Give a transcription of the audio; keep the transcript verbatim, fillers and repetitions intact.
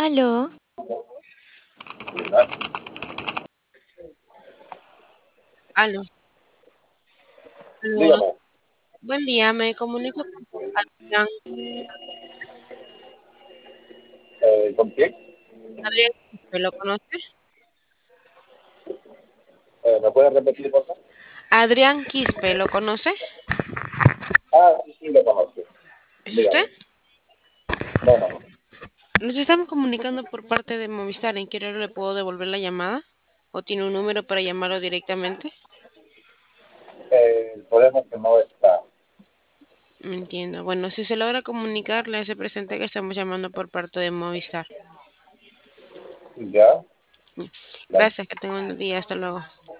Aló, Aló, aló, Dígame, buen día, me comunico con Adrián, eh, ¿con quién? Adrián, ¿me lo conoce? Eh, ¿me puede repetir, por favor? Adrián Quispe, ¿lo conoce? Ah, sí, sí, lo conozco. ¿Es usted? Dígame. No, no. Nos estamos comunicando por parte de Movistar, ¿en qué hora le puedo devolver la llamada? ¿O tiene un número para llamarlo directamente? Eh, el problema es que no está. No entiendo. Bueno, si se logra comunicar, le hace presente que estamos llamando por parte de Movistar. ¿Ya? La- Gracias, que tenga un día, hasta luego.